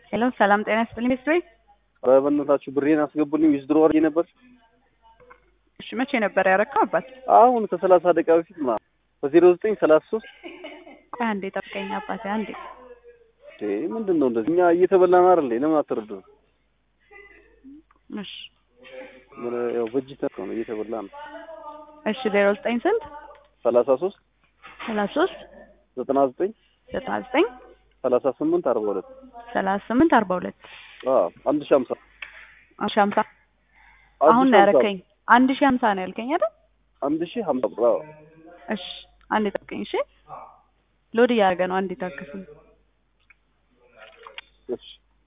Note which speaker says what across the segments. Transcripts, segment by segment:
Speaker 1: ሄሎ ሰላም ጤና ይስጥልኝ ቤተሰብ።
Speaker 2: በእናታችሁ ብሬን አስገቡልኝ ዊዝድሮ አድርጌ ነበር።
Speaker 1: እሺ መቼ ነበር ያረካው አባት?
Speaker 2: አሁን ከ30 ደቂቃ በፊት ማለት በ0933
Speaker 1: ቆይ አንዴ ጠብቀኝ አባቴ አንዴ።
Speaker 2: ምንድነው እንደዚህ? እኛ እየተበላን አይደል? ለምን አትረዱ?
Speaker 1: እሺ
Speaker 2: ያው በጅት ነው እየተበላን።
Speaker 1: እሺ 09 ስንት
Speaker 2: 33
Speaker 1: 33
Speaker 2: 99
Speaker 1: 99
Speaker 2: 38 42
Speaker 1: 38 42
Speaker 2: 1050
Speaker 1: 1050 አሁን ነው ያረከኝ 1050 ነው ያልከኝ አይደል?
Speaker 2: 1050 ብር።
Speaker 1: እሺ አንዴ ጠብቀኝ። እሺ ሎድ እያደረገ ነው። አንዴ ታክስኝ።
Speaker 2: እሺ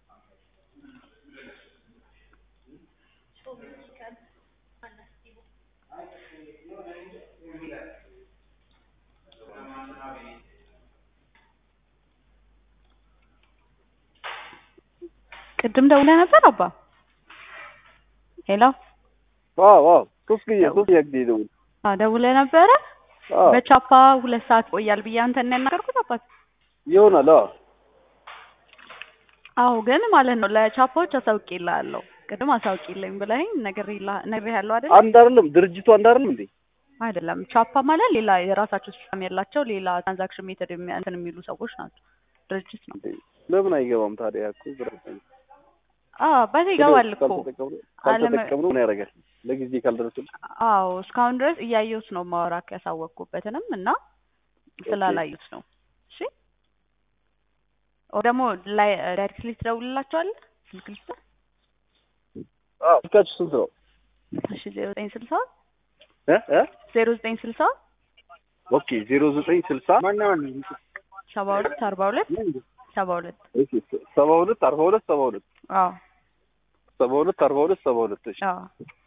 Speaker 1: ቅድም ደውለህ ነበር አባ? ሄሎ
Speaker 2: ዋው ሶስት ጊዜ
Speaker 1: ደውለህ ነበረ? በቻፓ 2 ሰዓት ቆያል ብዬ አንተን ያናገርኩት አባት
Speaker 2: ይሆናል።
Speaker 1: አዎ ግን ማለት ነው ለቻፓዎች አሳውቂልሃለሁ። ቅድም አሳውቂልኝ ብለኸኝ ነግሬሃለሁ አይደል?
Speaker 2: አንድ አይደለም ድርጅቱ አንድ አይደለም እንዴ?
Speaker 1: አይደለም ቻፓ ማለት ሌላ የራሳቸው ሲስተም ያላቸው ሌላ ትራንዛክሽን ሜተድ የሚሉ ሰዎች ናቸው። ድርጅት ነው።
Speaker 2: ለምን አይገባም ታዲያ? እኮ ብራኝ
Speaker 1: አባቴ ይገባል እኮ
Speaker 2: ካልተጠቀምነው ምን ያደርጋል? ለጊዜ ካልደረሰልኝ
Speaker 1: አዎ እስካሁን ድረስ እያየሁት ነው ማወራክ ያሳወቅኩበትንም እና ስላላዩት ነው። እሺ ደግሞ ላይ ዳይሬክትሊ ትደውልላቸዋለህ? ስልክ ልስጥ?
Speaker 2: ስልካችሁ ስንት ነው?
Speaker 1: እሺ 0960 0960
Speaker 2: ኦኬ 0960
Speaker 1: 72 42 72
Speaker 2: እሺ 72 42 72
Speaker 1: አዎ
Speaker 2: 72 42 72 እሺ